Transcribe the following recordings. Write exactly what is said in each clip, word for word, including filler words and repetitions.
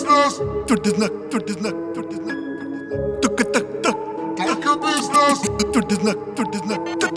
бизнес. Твердый знак, твердый знак, твердый знак. Только так, так. Только бизнес. Твердый знак, твердый знак.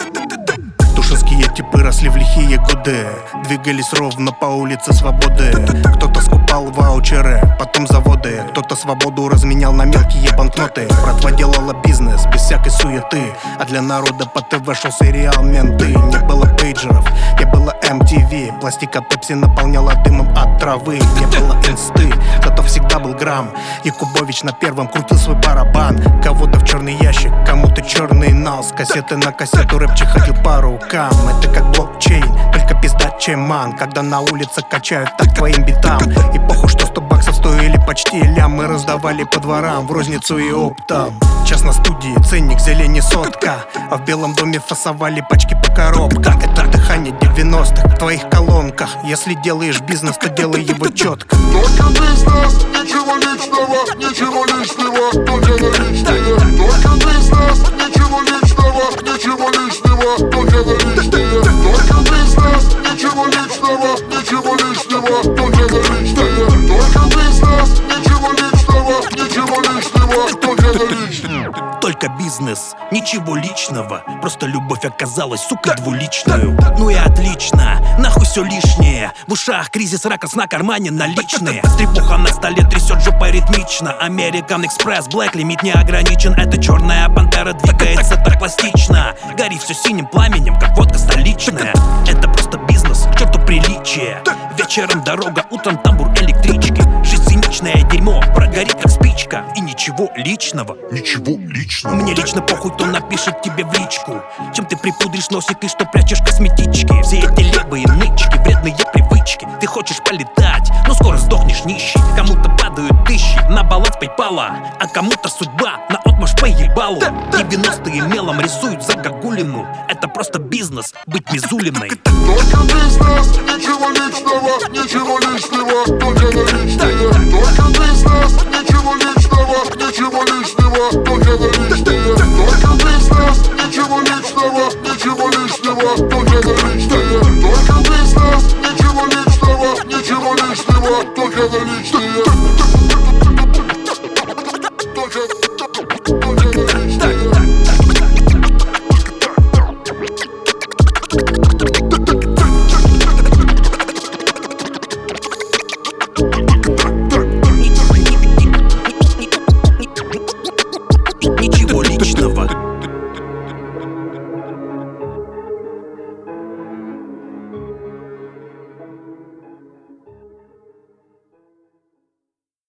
Тушинские типы росли в лихие годы, двигались ровно по улице Свободы. Кто-то скупал ваучеры, потом заводы. Кто-то свободу разменял на мелкие банкноты. Братва делала бизнес без всякой суеты, а для народа по ТВ шел сериал «Менты». Не было пейджеров, не было эм ти ви, пластика Пепси наполняла дымом от травы. Не было инсты, зато всегда был грамм. Якубович на первом крутил свой барабан. Кого-то в черный ящик, кому-то черный нал. С кассеты на кассету рэпчик ходил по рукам. Это как блокчейн, только пизда чеман. Когда на улице качают так твоим битам. И похуй, что сто баксов стоили почти лям. Мы раздавали по дворам в розницу и оптом. Час на студии, ценник зелени сотка, а в Белом доме фасовали пачки по коробкам. Это дыхание девяностых в твоих колонках. Если делаешь бизнес, то делай его четко. Только бизнес, ничего личного, ничего лишнего, только наличные. Только бизнес, ничего личного, ничего лишнего, только наличные. Только бизнес, ничего личного, ничего лишнего, только наличные. Только бизнес, ничего личного, ничего лишнего, только наличные. Только бизнес, ничего личного. Просто любовь оказалась, сука, двуличную. Ну и отлично, нахуй все лишнее. В ушах кризис, ракос на кармане наличные. Стрепуха на столе трясет жопой ритмично. American Express, Black Limit не ограничен. Это черная пантера двигается так пластично. Горит все синим пламенем, как водка столичная. Это просто бизнес, к черту приличие. Вечером дорога, утром тамбур электрички. Жизнь циничное дерьмо, прогорит как спичка. И ничего личного. Ничего личного. Мне лично похуй, кто напишет тебе в личку. Чем ты припудришь носик и что прячешь косметички. Все эти левые нычки, вредные привычки. Ты хочешь полетать, но скоро сдохнешь нищий. Кому-то падают тысячи на баланс PayPal, а кому-то судьба на отмашь поебалу. девяностые мелом рисуют загогулину. Это просто бизнес, быть Мизулиной. Только бизнес, ничего личного, ничего лишнего, только наличные. Только бизнес, ничего личного, ничего лишнего, только наличные. Только бизнес, ничего личного, ничего лишнего, только наличные. Только бизнес, ничего личного, ничего лишнего, только наличные.